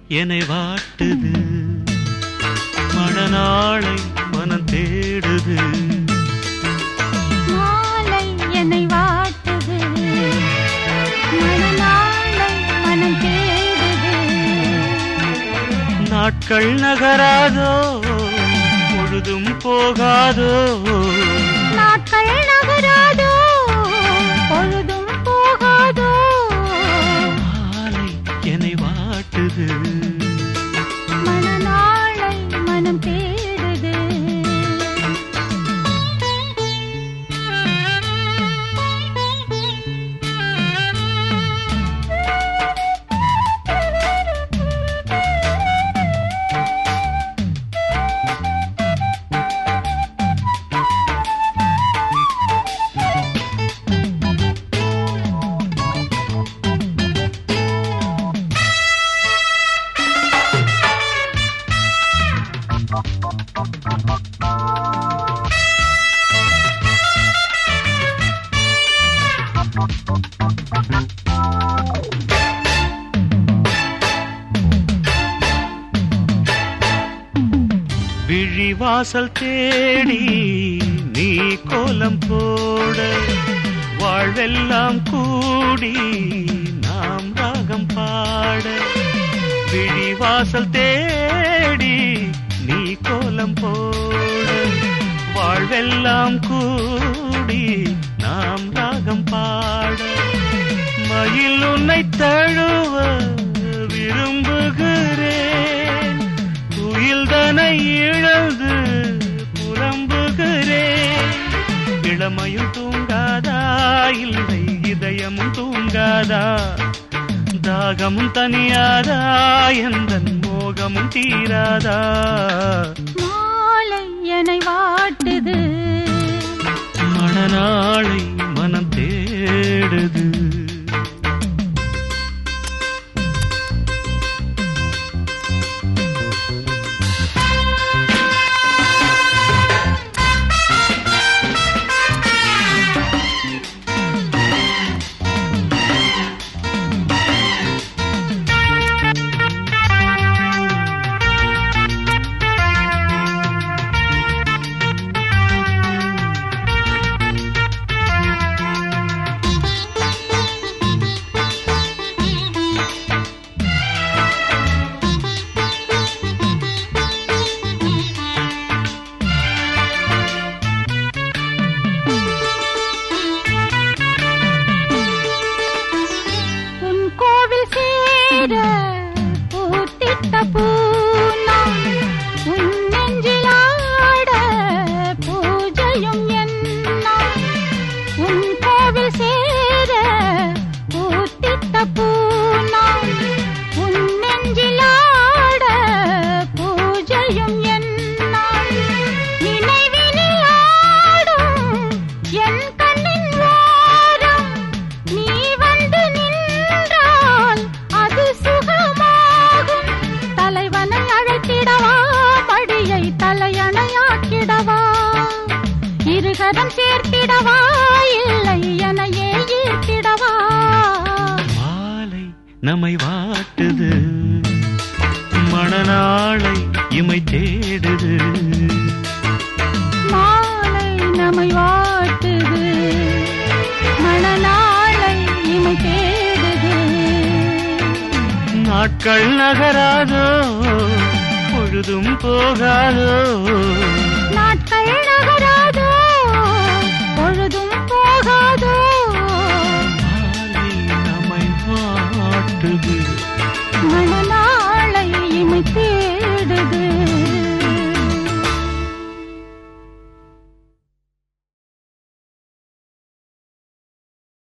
என்னை வாட்டுது, மணநாளை மனம் தேடுது. மாலை என்னை வாட்டுது, மணநாளை மனம் தேடுது. நாட்கள் நகராதோ, பொழுதும் போகாதோ. நாட்கள் நகராதோ, பொழுதும் போகாதோ. மாலை என்னை வாட்டுது, மணநாளை மனம் தேடுது. விழிவாசல் தேடி நீ கோலம் போட, வாழ்வெல்லாம் கூடி நாம் ராகம் பாட. விழிவாசல் தேடி நீ கோலம் போட, வாழ்வெல்லாம் கூடி நாம் ராகம் பாட. மயில் உன்னை தழுவ விரும்புகிறேன், துயில்தனை இழந்து புலம்புகிறேன். இளமையும் தூங்காதா, இல்லை இதயமும் தூங்காதா. தாகமும் தனியாதா, எந்தன் மோகமும் தீராதா. மாலை என்னை வாட்டுது, மணநாளை மனம் தேடுது. பூத்திட்ட பூநாள் உன் நெஞ்சிலாட பூஜையும் என்னாள். உன் கோவில் சேர பூத்திட்ட பூநாள் உன் நெஞ்சிலாட பூஜையும் என்னாள். நினைவினில் ஆடும் என் கண்ணின் ஓரம் நீ வந்து நின்றால் அது சுகமாகும். தலைவனை அழைத்திடவா, படியை தலையணையாக்கிடவா, இருகரம் சேர்த்திடவா, இல்லை எனையே ஈர்த்திடவா. மாலை நம்மை வாட்டுது, மணநாளை இமை தேடுது. மாலை நம்மை வாட்டுது, மணநாளை இமை தேடுது. நாட்கள் நகராதோ, பொழுதும் போகாதோ. நாட்கள்